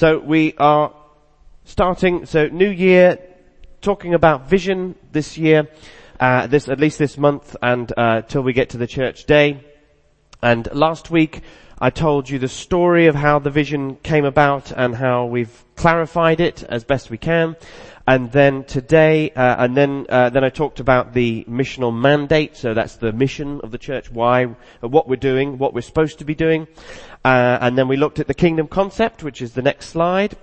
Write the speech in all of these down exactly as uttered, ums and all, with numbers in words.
So we are starting, so new year, talking about vision this year, uh, this, at least this month, and, uh, till we get to the church day. And last week, I told you the story of how the vision came about and how we've clarified it as best we can. And then today, uh, and then, uh, then I talked about the missional mandate. So that's the mission of the church, why, what we're doing, what we're supposed to be doing. Uh, and then we looked at the kingdom concept, which is the next slide,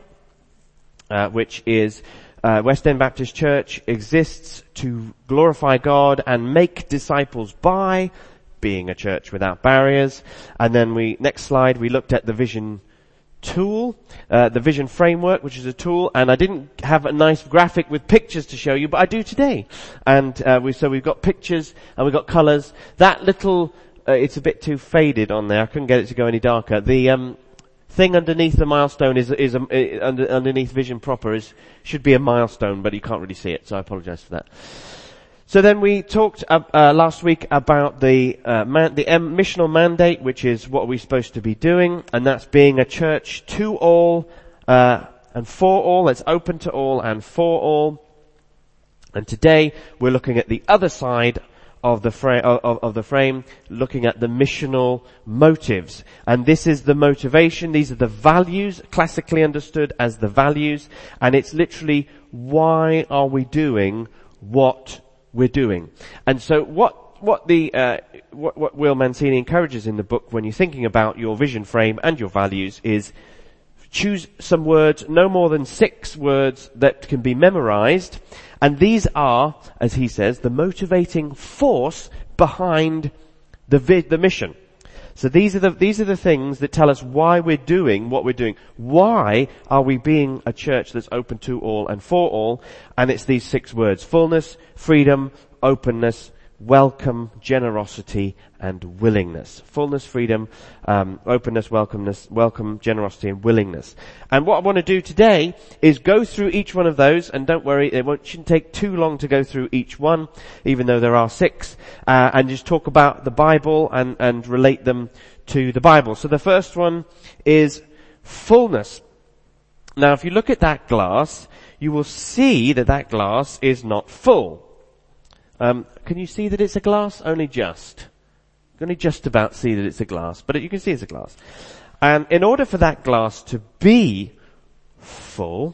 uh, which is, uh, West End Baptist Church exists to glorify God and make disciples by being a church without barriers. And then we, next slide, we looked at the vision tool, uh, the vision framework, which is a tool, and I didn't have a nice graphic with pictures to show you, but I do today. And, uh, we, so we've got pictures and we've got colors. That little, uh, it's a bit too faded on there. I couldn't get it to go any darker. The, um, thing underneath the milestone is, is, um, uh, under, underneath vision proper is, should be a milestone, but you can't really see it, so I apologize for that. So then we talked uh, uh, last week about the uh, man, the um, missional mandate, which is what we're supposed to be doing, and that's being a church to all uh, and for all. It's open to all and for all. And today we're looking at the other side of the frame, of, of the frame, looking at the missional motives. And this is the motivation. These are the values, classically understood as the values, and it's literally why are we doing what we're doing. And so what, what the, uh, what, what Will Mancini encourages in the book when you're thinking about your vision frame and your values is choose some words, no more than six words that can be memorized. And these are, as he says, the motivating force behind the vi- the mission. So these are the, these are the things that tell us why we're doing what we're doing. Why are we being a church that's open to all and for all? And it's these six words: fullness, freedom, openness, welcome, generosity, and willingness. Fullness, freedom, um, openness, welcomeness, welcome, generosity, and willingness. And what I want to do today is go through each one of those, and don't worry, it won't, shouldn't take too long to go through each one, even though there are six, uh, and just talk about the Bible and, and relate them to the Bible. So the first one is fullness. Now, if you look at that glass, you will see that that glass is not full. Um, can you see that it's a glass? Only just. You can only just about see that it's a glass, but you can see it's a glass. And in order for that glass to be full,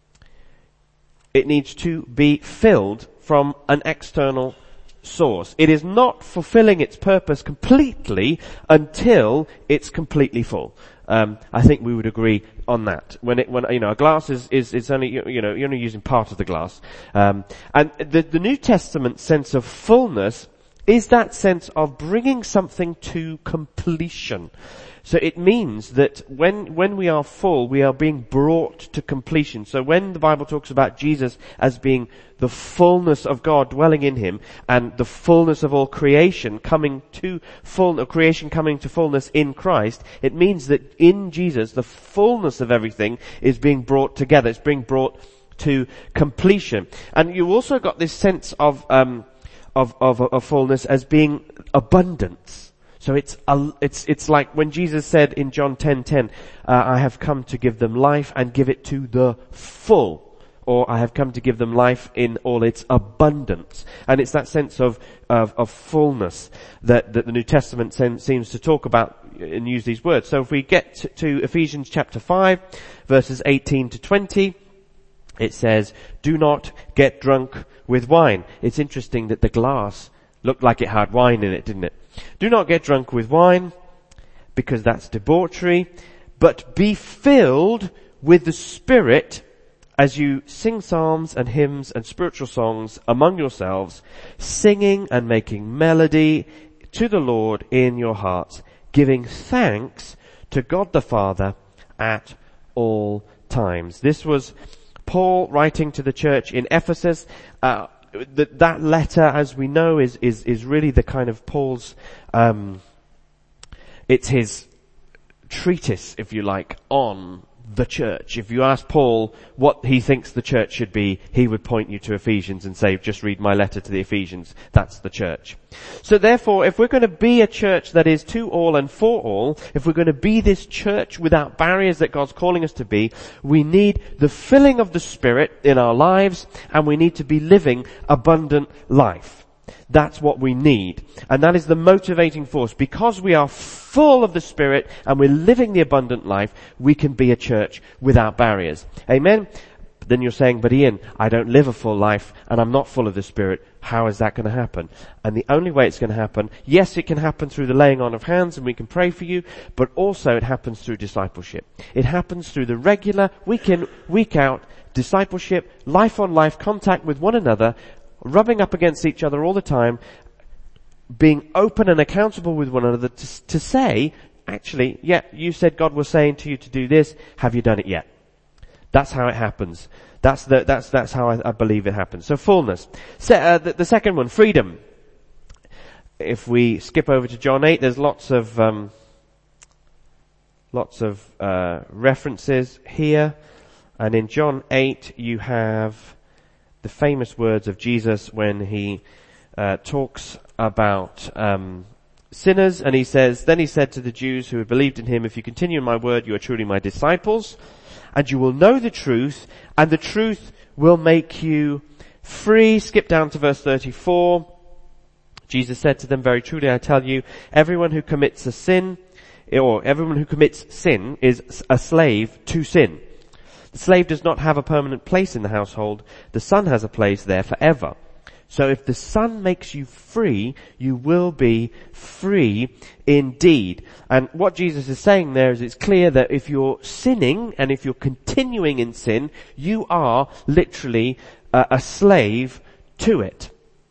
it needs to be filled from an external source. It is not fulfilling its purpose completely until it's completely full. Um, I think we would agree on that. When it, when, you know, a glass is, is, is only, you know, you're only using part of the glass. Um, and the, the New Testament sense of fullness is that sense of bringing something to completion. So it means that when, when we are full, we are being brought to completion. So when the Bible talks about Jesus as being the fullness of God dwelling in him and the fullness of all creation coming to full, creation coming to fullness in Christ, it means that in Jesus, the fullness of everything is being brought together. It's being brought to completion. And you also got this sense of, um, of, of, of fullness as being abundance. So it's, a, it's, it's like when Jesus said in John ten ten, uh, I have come to give them life and give it to the full. Or I have come to give them life in all its abundance. And it's that sense of, of, of fullness that, that the New Testament sen- seems to talk about and use these words. So if we get to, to Ephesians chapter five, verses eighteen to twenty, it says, do not get drunk with wine. It's interesting that the glass looked like it had wine in it, didn't it? Do not get drunk with wine, because that's debauchery, but be filled with the Spirit as you sing psalms and hymns and spiritual songs among yourselves, singing and making melody to the Lord in your hearts, giving thanks to God the Father at all times. This was Paul writing to the church in Ephesus. Uh, That, that letter, as we know, is, is, is really the kind of Paul's, um, it's his treatise, if you like, on the church. If you ask Paul what he thinks the church should be, he would point you to Ephesians and say, just read my letter to the Ephesians. That's the church. So therefore, if we're going to be a church that is to all and for all, if we're going to be this church without barriers that God's calling us to be, we need the filling of the Spirit in our lives, and we need to be living abundant life. That's what we need. And that is the motivating force. Because we are full of the Spirit and we're living the abundant life, we can be a church without barriers. Amen? But then you're saying, but Ian, I don't live a full life and I'm not full of the Spirit. How is that going to happen? And the only way it's going to happen, yes, it can happen through the laying on of hands and we can pray for you, but also it happens through discipleship. It happens through the regular, week in, week out discipleship, life on life contact with one another, rubbing up against each other all the time, being open and accountable with one another to, to say, actually, yeah, you said God was saying to you to do this. Have you done it yet? That's how it happens. That's the, that's, that's how I, I believe it happens. So fullness. Se- uh, the, the second one, freedom. If we skip over to John eight, there's lots of, um, lots of, uh, references here. And in John eight, you have the famous words of Jesus when he uh, talks about um, sinners, and he says, then he said to the Jews who had believed in him, if you continue in my word, you are truly my disciples, and you will know the truth, and the truth will make you free. Skip down to verse thirty-four. Jesus said to them, very truly I tell you, everyone who commits a sin, or everyone who commits sin is a slave to sin. The slave does not have a permanent place in the household. The son has a place there forever. So if the son makes you free, you will be free indeed. And what Jesus is saying there is it's clear that if you're sinning and if you're continuing in sin, you are literally uh, a slave to it.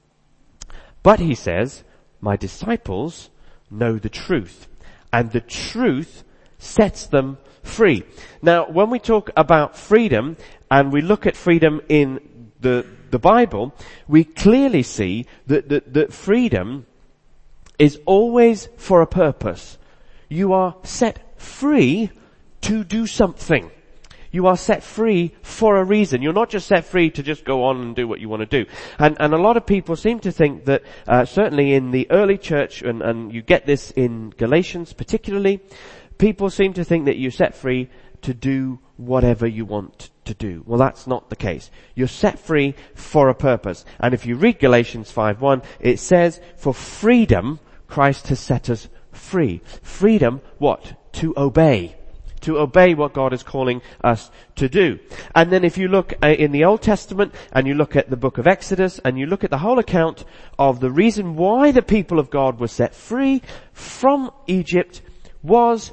But he says, my disciples know the truth, and the truth sets them free. Now, when we talk about freedom, and we look at freedom in the the Bible, we clearly see that, that, that freedom is always for a purpose. You are set free to do something. You are set free for a reason. You're not just set free to just go on and do what you want to do. And, and a lot of people seem to think that, uh, certainly in the early church, and, and you get this in Galatians particularly, people seem to think that you're set free to do whatever you want to do. Well, that's not the case. You're set free for a purpose. And if you read Galatians five one, it says, for freedom, Christ has set us free. Freedom, what? To obey. To obey what God is calling us to do. And then if you look in the Old Testament, and you look at the book of Exodus, and you look at the whole account of the reason why the people of God were set free from Egypt, was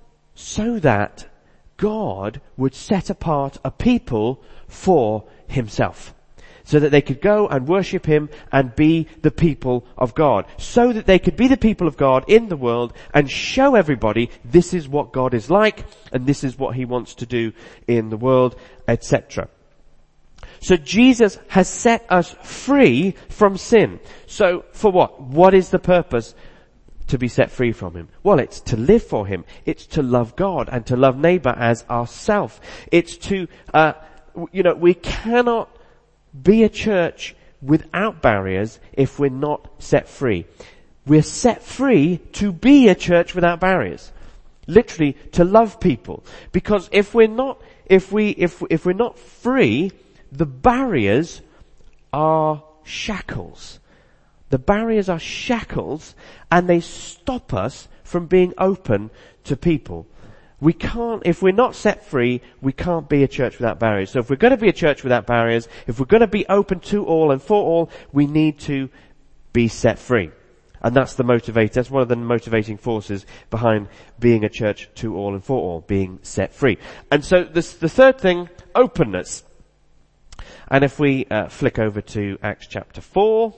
so that God would set apart a people for himself, so that they could go and worship him and be the people of God, so that they could be the people of God in the world and show everybody this is what God is like and this is what he wants to do in the world, et cetera. So Jesus has set us free from sin. So for what? What is the purpose to be set free from him? Well, it's to live for him. It's to love God and to love neighbor as ourself. It's to, uh, you know, we cannot be a church without barriers if we're not set free. We're set free to be a church without barriers. Literally, to love people. Because if we're not, if we, if, if we're not free, the barriers are shackles. The barriers are shackles, and they stop us from being open to people. We can't, if we're not set free, we can't be a church without barriers. So if we're going to be a church without barriers, if we're going to be open to all and for all, we need to be set free. And that's the motivator, that's one of the motivating forces behind being a church to all and for all, being set free. And so this, the third thing, openness. And if we uh, flick over to Acts chapter four,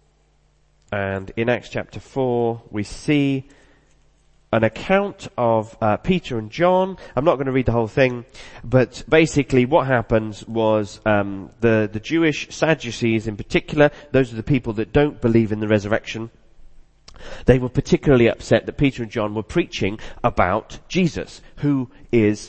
and in Acts chapter four, we see an account of uh, Peter and John. I'm not going to read the whole thing, but basically what happens was um, the, the Jewish Sadducees in particular, those are the people that don't believe in the resurrection, they were particularly upset that Peter and John were preaching about Jesus, who is the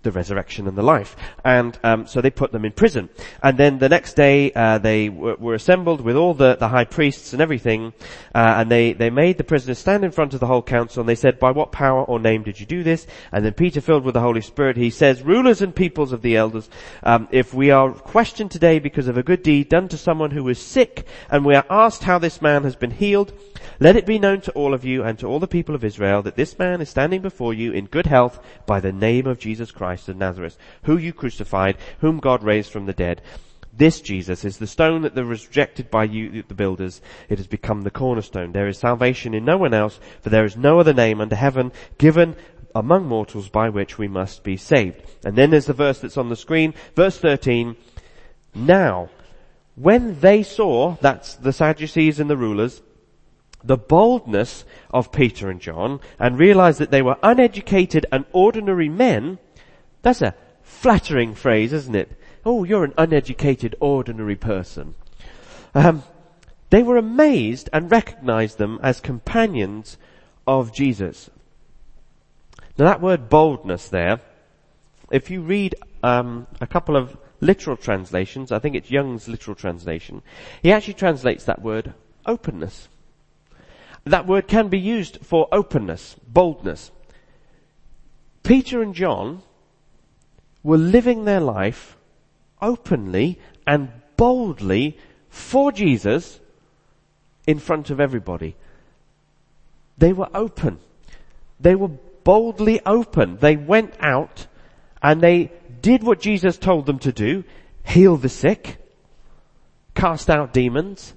the resurrection and the life. And um, so they put them in prison. And then the next day uh, they w- were assembled with all the, the high priests and everything, uh, and they, they made the prisoners stand in front of the whole council, and they said, by what power or name did you do this? And then Peter, filled with the Holy Spirit, he says, rulers and peoples of the elders, um, if we are questioned today because of a good deed done to someone who was sick, and we are asked how this man has been healed, let it be known to all of you and to all the people of Israel that this man is standing before you in good health by the name of Jesus Christ of Nazareth, who you crucified, whom God raised from the dead. This Jesus is the stone that was rejected by you, the builders. It has become the cornerstone. There is salvation in no one else, for there is no other name under heaven given among mortals by which we must be saved. And then there's the verse that's on the screen, verse thirteen. Now, when they saw, that's the Sadducees and the rulers, the boldness of Peter and John, and realized that they were uneducated and ordinary men. That's a flattering phrase, isn't it? Oh, you're an uneducated, ordinary person. Um, they were amazed and recognized them as companions of Jesus. Now that word boldness there, if you read um, a couple of literal translations, I think it's Young's literal translation, he actually translates that word openness. That word can be used for openness, boldness. Peter and John were living their life openly and boldly for Jesus in front of everybody. They were open. They were boldly open. They went out and they did what Jesus told them to do: heal the sick, cast out demons,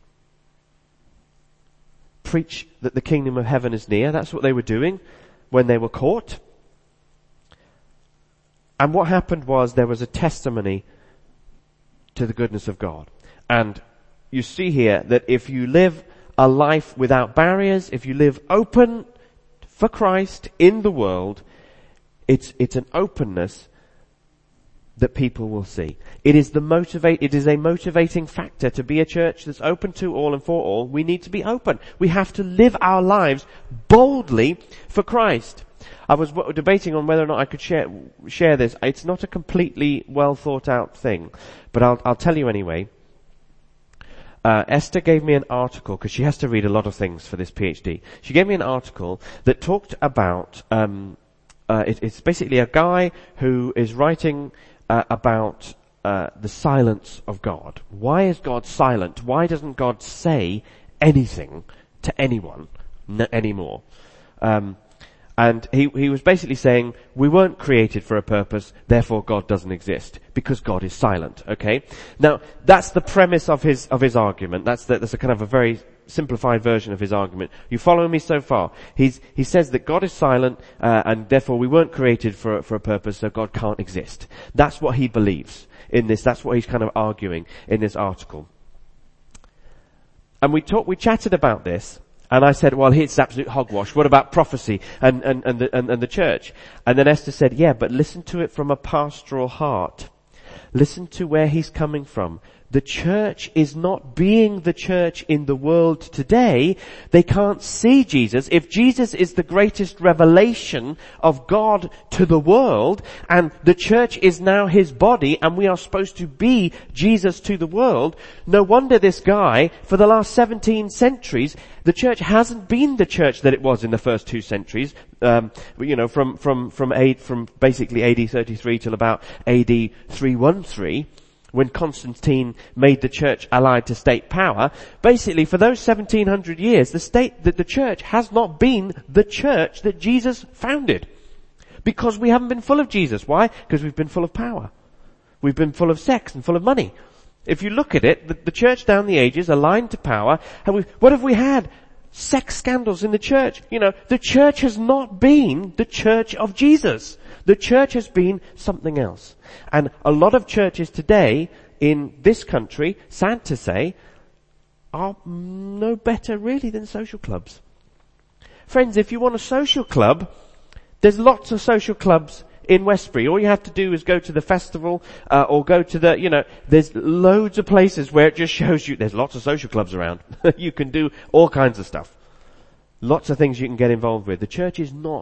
preach that the kingdom of heaven is near. That's what they were doing when they were caught. And what happened was there was a testimony to the goodness of God. And you see here that if you live a life without barriers, if you live open for Christ in the world, it's, it's an openness that people will see. It is the motivate, it is a motivating factor to be a church that's open to all and for all. We need to be open. We have to live our lives boldly for Christ. I was w- debating on whether or not I could share, share this. It's not a completely well thought out thing, but I'll, I'll tell you anyway. Uh, Esther gave me an article, because she has to read a lot of things for this PhD. She gave me an article that talked about, um, uh, it, it's basically a guy who is writing Uh, about uh, the silence of God. Why is God silent? Why doesn't God say anything to anyone n- anymore? Um, and he, he was basically saying, we weren't created for a purpose, therefore God doesn't exist, because God is silent. Okay? Now, that's the premise of his of his argument. That's the, that's a kind of a very simplified version of his argument. You follow me so far? He's, he says that God is silent, uh, and therefore we weren't created for, for a purpose, so God can't exist. That's what he believes in this. That's what he's kind of arguing in this article. And we talked, we chatted about this, and I said, well, it's absolute hogwash. What about prophecy and, and, and, the, and, and the church? And then Esther said, yeah, but listen to it from a pastoral heart. Listen to where he's coming from. The church is not being the church in the world today. They can't see Jesus. If Jesus is the greatest revelation of God to the world, and the church is now his body, and we are supposed to be Jesus to the world, no wonder this guy, for the last seventeen centuries, the church hasn't been the church that it was in the first two centuries. Um, you know, from from from A, from basically A D thirty-three till about A D three thirteen. When Constantine made the church allied to state power, basically for those seventeen hundred years, the state, that the church has not been the church that Jesus founded. Because we haven't been full of Jesus. Why? Because we've been full of power. We've been full of sex and full of money. If you look at it, the, the church down the ages, aligned to power, and we, what have we had? Sex scandals in the church. You know, the church has not been the church of Jesus. The church has been something else. And a lot of churches today in this country, sad to say, are no better really than social clubs. Friends, if you want a social club, there's lots of social clubs in Westbury. All you have to do is go to the festival, uh, or go to the, you know, there's loads of places where it just shows you, there's lots of social clubs around. You can do all kinds of stuff. Lots of things you can get involved with. The church is not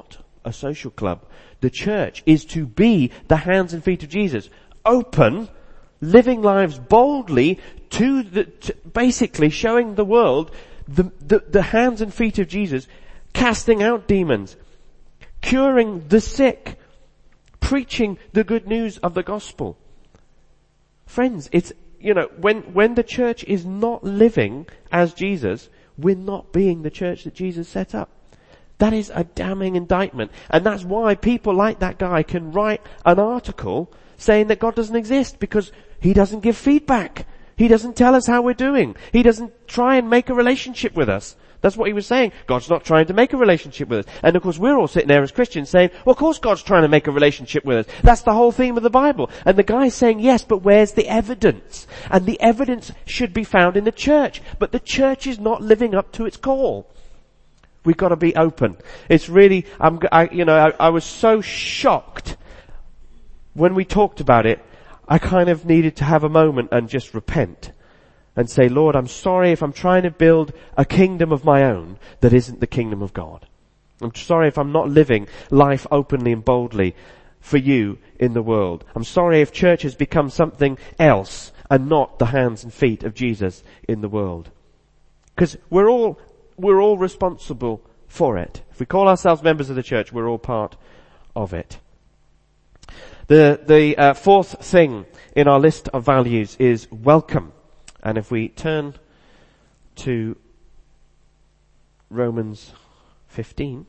a social club. The church is to be the hands and feet of Jesus. Open, living lives boldly to the, to basically showing the world the, the, the hands and feet of Jesus, casting out demons, curing the sick, preaching the good news of the gospel. Friends, it's, you know, when, when the church is not living as Jesus, we're not being the church that Jesus set up. That is a damning indictment. And that's why people like that guy can write an article saying that God doesn't exist, because he doesn't give feedback. He doesn't tell us how we're doing. He doesn't try and make a relationship with us. That's what he was saying. God's not trying to make a relationship with us. And of course we're all sitting there as Christians saying, well, of course God's trying to make a relationship with us. That's the whole theme of the Bible. And the guy's saying, yes, but where's the evidence? And the evidence should be found in the church. But the church is not living up to its call. We've got to be open. It's really, I'm, I, you know, I, I was so shocked when we talked about it. I kind of needed to have a moment and just repent and say, Lord, I'm sorry if I'm trying to build a kingdom of my own that isn't the kingdom of God. I'm sorry if I'm not living life openly and boldly for you in the world. I'm sorry if church has become something else and not the hands and feet of Jesus in the world. Because we're all, we're all responsible for it. If we call ourselves members of the church, we're all part of it. The, the uh, fourth thing in our list of values is welcome. And if we turn to Romans fifteen,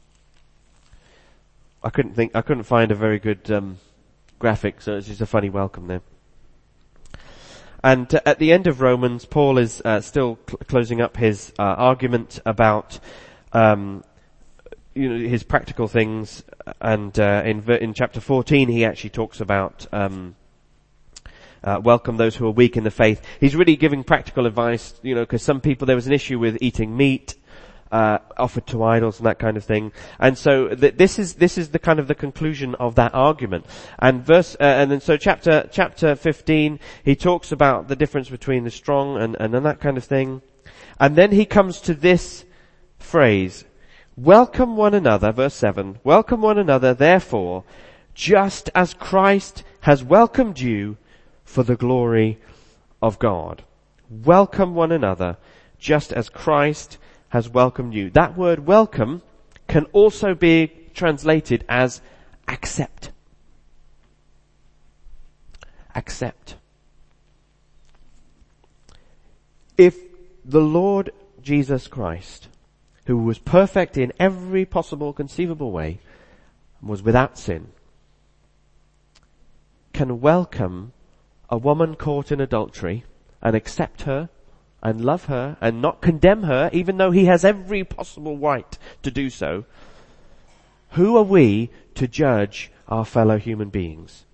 I couldn't think, I couldn't find a very good um, graphic, so it's just a funny welcome there. And uh, at the end of Romans, Paul is uh, still cl- closing up his uh, argument about, um, you know, his practical things. And uh, in in chapter fourteen, he actually talks about um, uh, welcome those who are weak in the faith. He's really giving practical advice, you know, because some people, there was an issue with eating meat uh offered to idols and that kind of thing. And so th- this is this is the kind of the conclusion of that argument. And verse uh, and then so chapter chapter fifteen, he talks about the difference between the strong and and that kind of thing. And then he comes to this phrase, welcome one another, verse seven, welcome one another, therefore, just as Christ has welcomed you for the glory of God. Welcome one another, just as Christ has welcomed you. That word welcome can also be translated as accept. Accept. If the Lord Jesus Christ, who was perfect in every possible conceivable way, was without sin, can welcome a woman caught in adultery and accept her and love her and not condemn her, even though he has every possible right to do so, who are we to judge our fellow human beings?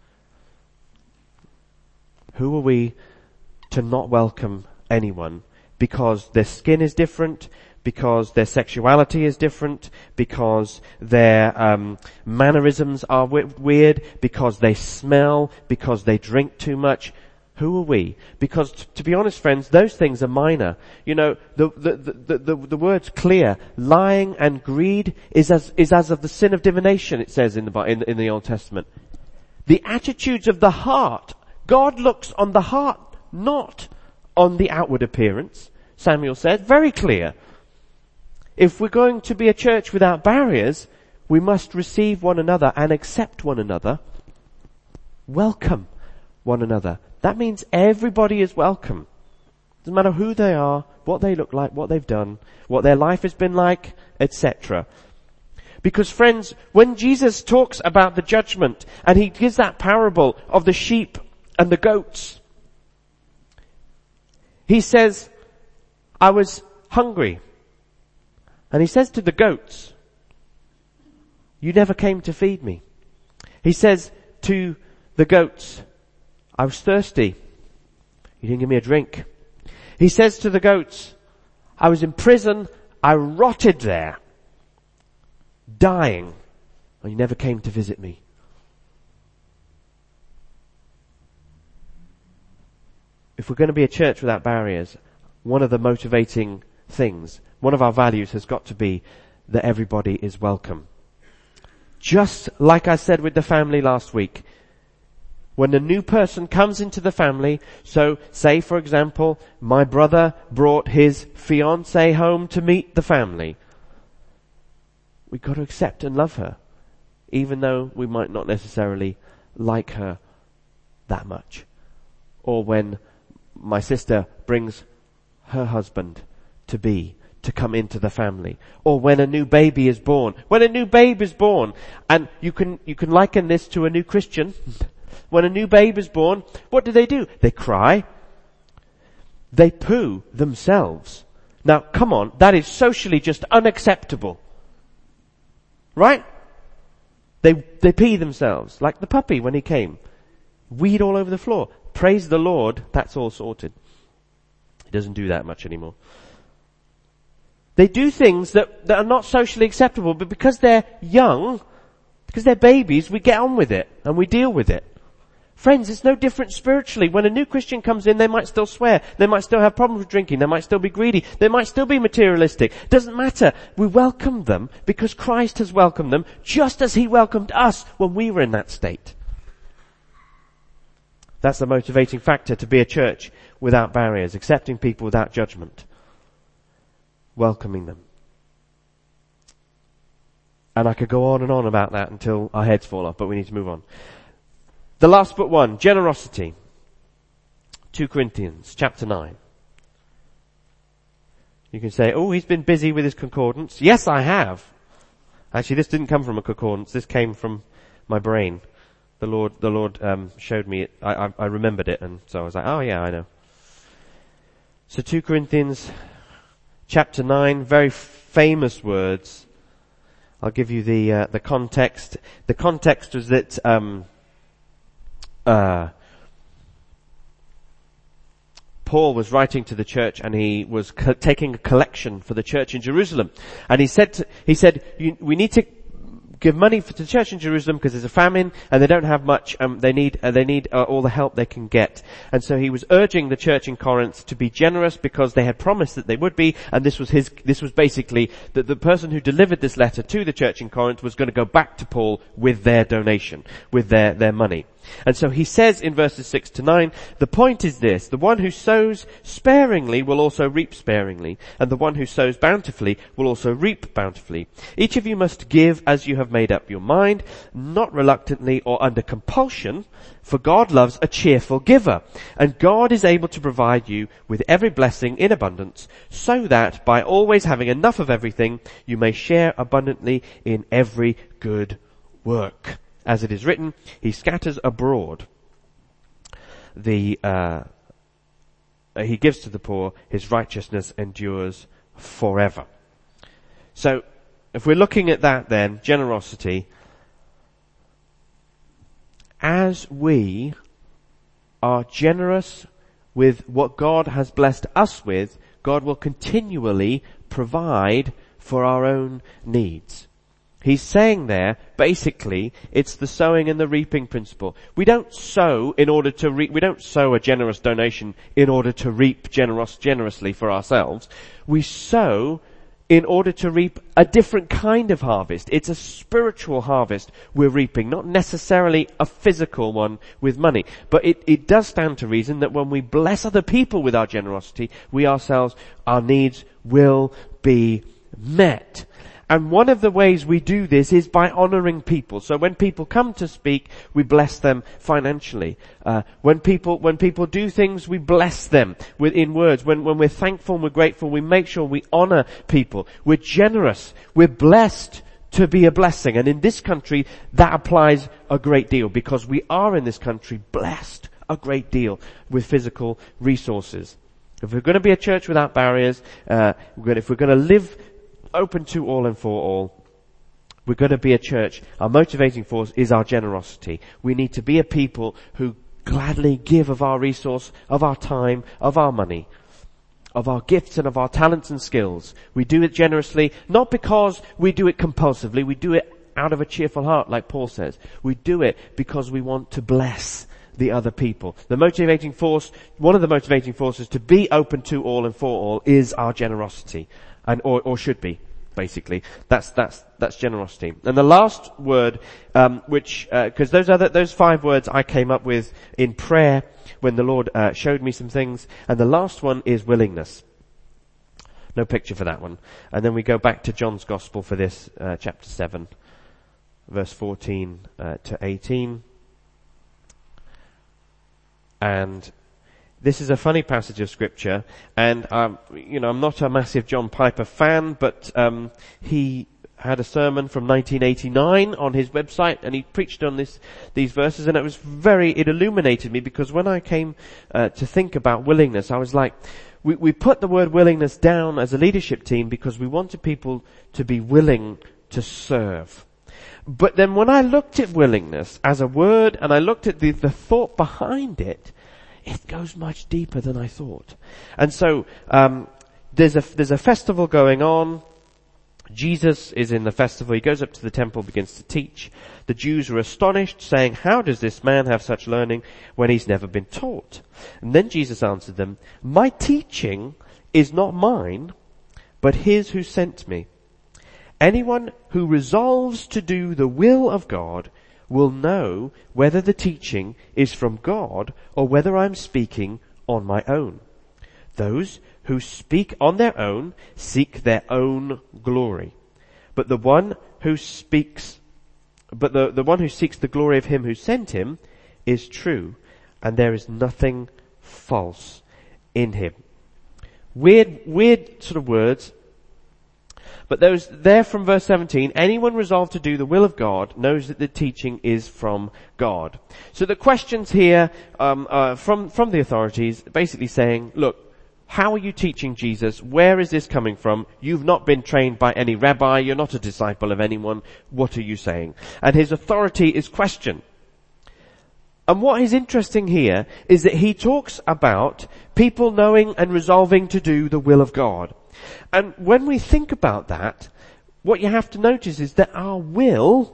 Who are we to not welcome anyone because their skin is different, because their sexuality is different, because their um, mannerisms are w- weird, because they smell, because they drink too much? Who are we? Because t- to be honest, friends, those things are minor. You know, the the the the, the word's clear. Lying and greed is as is as of the sin of divination. It says in the in, in the Old Testament. The attitudes of the heart. God looks on the heart, not on the outward appearance. Samuel said, very clear. If we're going to be a church without barriers, we must receive one another and accept one another. Welcome one another. That means everybody is welcome. Doesn't matter who they are, what they look like, what they've done, what their life has been like, et cetera. Because friends, when Jesus talks about the judgment and he gives that parable of the sheep and the goats, he says, I was hungry. And he says to the goats, you never came to feed me. He says to the goats, I was thirsty. You didn't give me a drink. He says to the goats, I was in prison. I rotted there, dying, and you never came to visit me. If we're going to be a church without barriers, one of the motivating things, one of our values has got to be that everybody is welcome. Just like I said with the family last week, when a new person comes into the family, so say for example, my brother brought his fiancée home to meet the family, we've got to accept and love her, even though we might not necessarily like her that much. Or when my sister brings her husband to be, to come into the family. Or when a new baby is born. When a new babe is born, and you can, you can liken this to a new Christian. When a new babe is born, what do they do? They cry. They poo themselves. Now, come on, that is socially just unacceptable. Right? They, they pee themselves, like the puppy when he came. Weed all over the floor. Praise the Lord, that's all sorted. He doesn't do that much anymore. They do things that, that are not socially acceptable, but because they're young, because they're babies, we get on with it and we deal with it. Friends, it's no different spiritually. When a new Christian comes in, they might still swear. They might still have problems with drinking. They might still be greedy. They might still be materialistic. Doesn't matter. We welcome them because Christ has welcomed them just as He welcomed us when we were in that state. That's the motivating factor to be a church without barriers, accepting people without judgment, welcoming them. And I could go on and on about that until our heads fall off, but we need to move on. The last but one, generosity. Second Corinthians chapter nine. You can say, oh, he's been busy with his concordance. Yes, I have. Actually, this didn't come from a concordance. This came from my brain. The Lord, the Lord um, showed me it. I, I, I remembered it, and so I was like, oh yeah, I know. So Second Corinthians chapter nine, very famous words. I'll give you the uh, the context. The context was that um, uh, Paul was writing to the church, and he was co- taking a collection for the church in Jerusalem. And he said, to, he said, we need to give money for the church in Jerusalem because there's a famine and they don't have much. Um, they need uh, they need uh, all the help they can get. And so he was urging the church in Corinth to be generous because they had promised that they would be. And this was his. This was basically that the person who delivered this letter to the church in Corinth was going to go back to Paul with their donation, with their their money. And so he says in verses six to nine, the point is this: the one who sows sparingly will also reap sparingly, and the one who sows bountifully will also reap bountifully. Each of you must give as you have made up your mind, not reluctantly or under compulsion, for God loves a cheerful giver. And God is able to provide you with every blessing in abundance, so that by always having enough of everything, you may share abundantly in every good work. As it is written, He scatters abroad the, uh, He gives to the poor, His righteousness endures forever. So, if we're looking at that then, generosity, as we are generous with what God has blessed us with, God will continually provide for our own needs. He's saying there, basically, it's the sowing and the reaping principle. We don't sow in order to reap, we don't sow a generous donation in order to reap generous, generously for ourselves. We sow in order to reap a different kind of harvest. It's a spiritual harvest we're reaping, not necessarily a physical one with money. But it, it does stand to reason that when we bless other people with our generosity, we ourselves, our needs will be met. And one of the ways we do this is by honoring people. So when people come to speak, we bless them financially. Uh, when people, when people do things, we bless them with, in words. When, when we're thankful and we're grateful, we make sure we honor people. We're generous. We're blessed to be a blessing. And in this country, that applies a great deal because we are in this country blessed a great deal with physical resources. If we're going to be a church without barriers, uh, we're going to, if we're going to live open to all and for all, we're going to be a church. Our motivating force is our generosity. We need to be a people who gladly give of our resource, of our time, of our money, of our gifts and of our talents and skills. We do it generously, not because we do it compulsively. We do it out of a cheerful heart, like Paul says. We do it because we want to bless the other people. The motivating force, one of the motivating forces to be open to all and for all is our generosity. And, or, or should be. basically. That's, that's, that's generosity. And the last word, um, which, uh, cause those other, those five words I came up with in prayer when the Lord, uh, showed me some things. And the last one is willingness. No picture for that one. And then we go back to John's Gospel for this, uh, chapter seven, verse fourteen, uh, to eighteen. And this is a funny passage of scripture, and um, you know, I'm not a massive John Piper fan, but um, he had a sermon from nineteen eighty-nine on his website, and he preached on this these verses, and it was very it illuminated me, because when I came uh, to think about willingness, I was like, we, we put the word willingness down as a leadership team because we wanted people to be willing to serve. But then when I looked at willingness as a word, and I looked at the, the thought behind it, it goes much deeper than I thought. And so, um, there's a, there's a festival going on. Jesus is in the festival. He goes up to the temple, begins to teach. The Jews are astonished, saying, how does this man have such learning when he's never been taught? And then Jesus answered them, my teaching is not mine, but his who sent me. Anyone who resolves to do the will of God will know whether the teaching is from God or whether I'm speaking on my own. Those who speak on their own seek their own glory. But the one who speaks, but the, the one who seeks the glory of him who sent him is true, and there is nothing false in him. Weird, weird sort of words. But those there from verse seventeen, anyone resolved to do the will of God knows that the teaching is from God. So the questions here um, uh, from from the authorities, basically saying, look, how are you teaching Jesus? Where is this coming from? You've not been trained by any rabbi. You're not a disciple of anyone. What are you saying? And his authority is questioned. And what is interesting here is that he talks about people knowing and resolving to do the will of God. And when we think about that, what you have to notice is that our will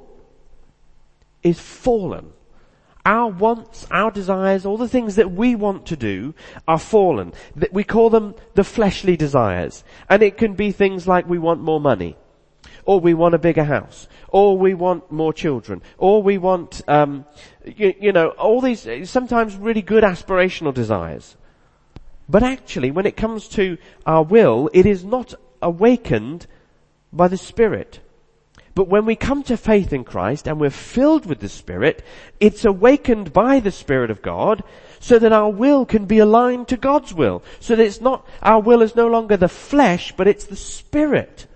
is fallen. Our wants, our desires, all the things that we want to do are fallen. We call them the fleshly desires. And it can be things like we want more money, or we want a bigger house, or we want more children, or we want, um, you, you know, all these sometimes really good aspirational desires. But actually, when it comes to our will, it is not awakened by the Spirit. But when we come to faith in Christ and we're filled with the Spirit, it's awakened by the Spirit of God so that our will can be aligned to God's will. So that it's not, our will is no longer the flesh, but it's the Spirit.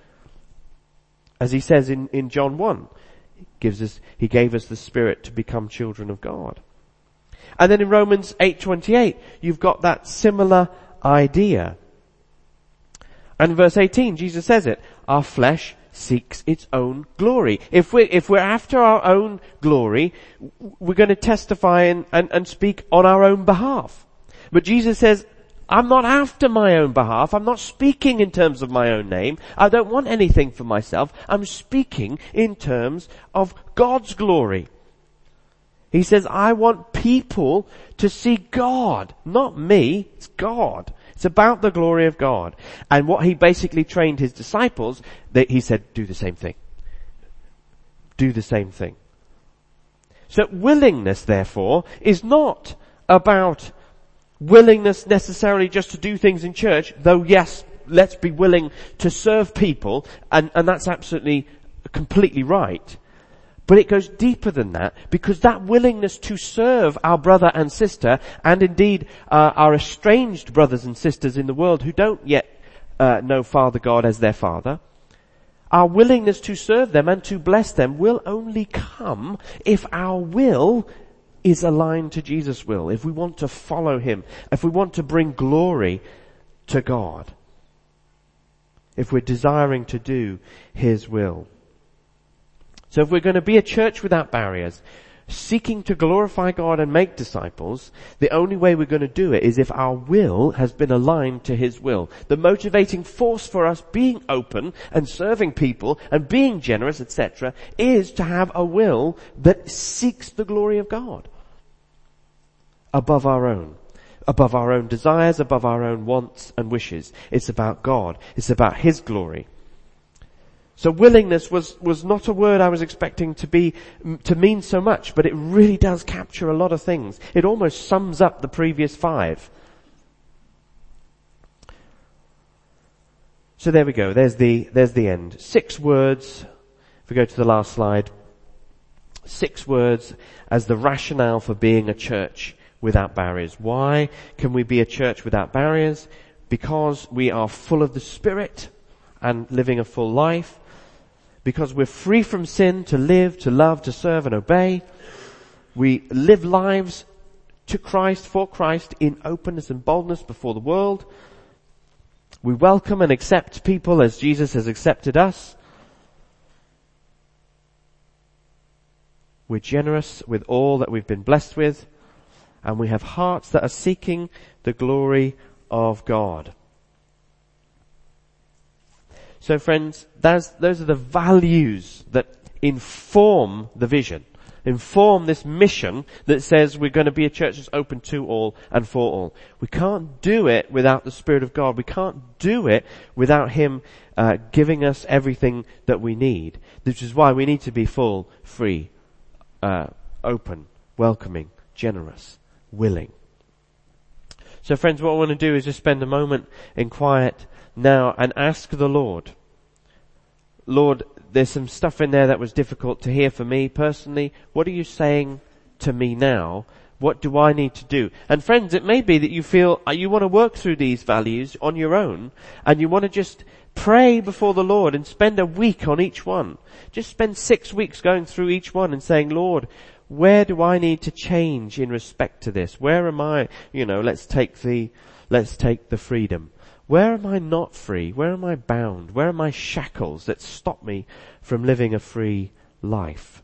As he says in, in John one, he gives us, he gave us the Spirit to become children of God. And then in Romans eight twenty-eight, you've got that similar idea. And in verse eighteen, Jesus says it, our flesh seeks its own glory. If we're, if we're after our own glory, we're going to testify and, and, and speak on our own behalf. But Jesus says, I'm not after my own behalf. I'm not speaking in terms of my own name. I don't want anything for myself. I'm speaking in terms of God's glory. He says, I want people to see God, not me, it's God. It's about the glory of God. And what he basically trained his disciples, that he said, do the same thing. Do the same thing. So willingness, therefore, is not about willingness necessarily just to do things in church, though yes, let's be willing to serve people, and, and that's absolutely completely right. But it goes deeper than that, because that willingness to serve our brother and sister, and indeed uh, our estranged brothers and sisters in the world who don't yet uh, know Father God as their Father, our willingness to serve them and to bless them will only come if our will is aligned to Jesus' will, if we want to follow him, if we want to bring glory to God, if we're desiring to do his will. So if we're going to be a church without barriers, seeking to glorify God and make disciples, the only way we're going to do it is if our will has been aligned to his will. The motivating force for us being open and serving people and being generous, et cetera, is to have a will that seeks the glory of God above our own. Above our own desires, above our own wants and wishes. It's about God. It's about his glory. So willingness was, was not a word I was expecting to be, to mean so much, but it really does capture a lot of things. It almost sums up the previous five. So there we go. There's the, there's the end. Six words. If we go to the last slide. Six words as the rationale for being a church without barriers. Why can we be a church without barriers? Because we are full of the Spirit and living a full life. Because we're free from sin to live, to love, to serve and obey. We live lives to Christ, for Christ, in openness and boldness before the world. We welcome and accept people as Jesus has accepted us. We're generous with all that we've been blessed with. And we have hearts that are seeking the glory of God. So friends, that's, those are the values that inform the vision, inform this mission that says we're going to be a church that's open to all and for all. We can't do it without the Spirit of God. We can't do it without Him uh, giving us everything that we need. Which is why we need to be full, free, uh, open, welcoming, generous, willing. So friends, what I want to do is just spend a moment in quiet now and ask the Lord, Lord, there's some stuff in there that was difficult to hear for me personally. What are you saying to me now? What do I need to do? And friends, it may be that you feel you want to work through these values on your own and you want to just pray before the Lord and spend a week on each one. Just spend six weeks going through each one and saying, Lord, where do I need to change in respect to this? Where am I, you know, let's take the, let's take the freedom. Where am I not free? Where am I bound? Where are my shackles that stop me from living a free life?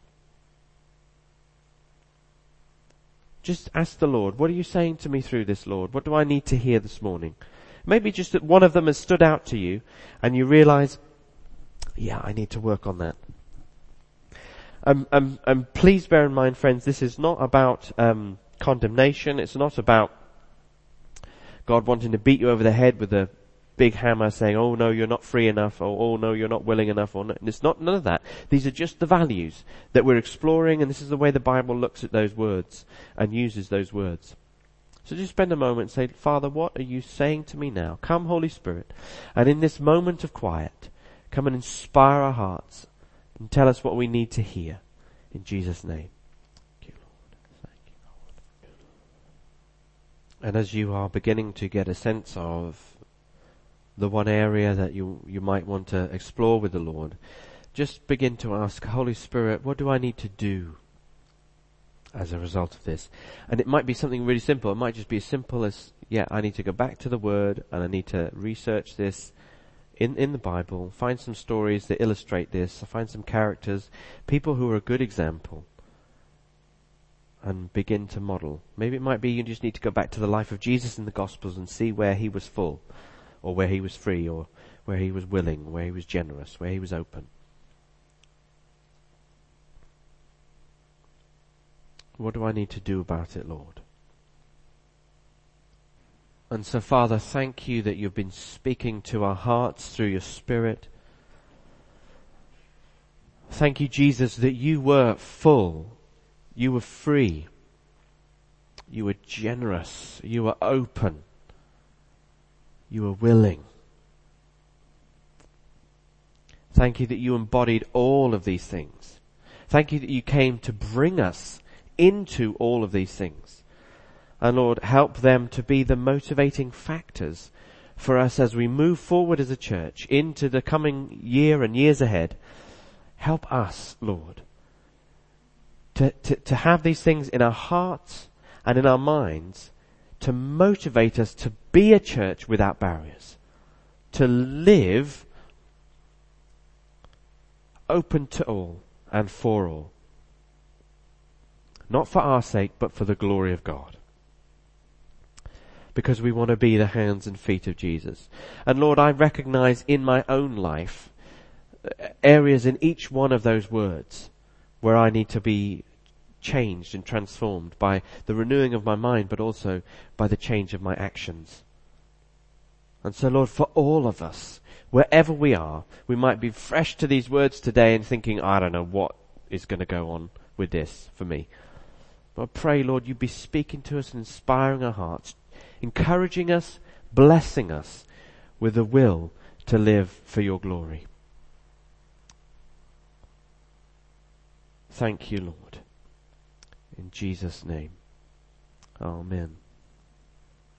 Just ask the Lord, what are you saying to me through this, Lord? What do I need to hear this morning? Maybe just that one of them has stood out to you and you realize, yeah, I need to work on that. Um, um, um, please bear in mind, friends, this is not about um, condemnation. It's not about God wanting to beat you over the head with a big hammer saying, oh no, you're not free enough, or oh no, you're not willing enough, or no. It's not none of that. These are just the values that we're exploring, and this is the way the Bible looks at those words and uses those words. So just spend a moment and say, Father, what are you saying to me now? Come, Holy Spirit, and in this moment of quiet, come and inspire our hearts and tell us what we need to hear. In Jesus' name. Thank you, Lord. Thank you, Lord. And as you are beginning to get a sense of the one area that you, you might want to explore with the Lord, just begin to ask, Holy Spirit, what do I need to do as a result of this? And it might be something really simple. It might just be as simple as, yeah, I need to go back to the Word and I need to research this in, in the Bible, find some stories that illustrate this, find some characters, people who are a good example, and begin to model. Maybe it might be you just need to go back to the life of Jesus in the Gospels and see where he was full, or where he was free, or where he was willing, where he was generous, where he was open. What do I need to do about it, Lord? And so, Father, thank you that you've been speaking to our hearts through your Spirit. Thank you, Jesus, that you were full, you were free, you were generous, you were open, you were willing. Thank you that you embodied all of these things. Thank you that you came to bring us into all of these things. And Lord, help them to be the motivating factors for us as we move forward as a church into the coming year and years ahead. Help us, Lord, to, to, to have these things in our hearts and in our minds to motivate us to be a church without barriers, to live open to all and for all. Not for our sake, but for the glory of God. Because we want to be the hands and feet of Jesus. And Lord, I recognize in my own life areas in each one of those words where I need to be changed and transformed by the renewing of my mind, but also by the change of my actions. And so Lord, for all of us, wherever we are, we might be fresh to these words today and thinking, I don't know what is going to go on with this for me. But I pray, Lord, you be speaking to us and inspiring our hearts, encouraging us, blessing us with the will to live for your glory. Thank you, Lord. In Jesus' name. Amen.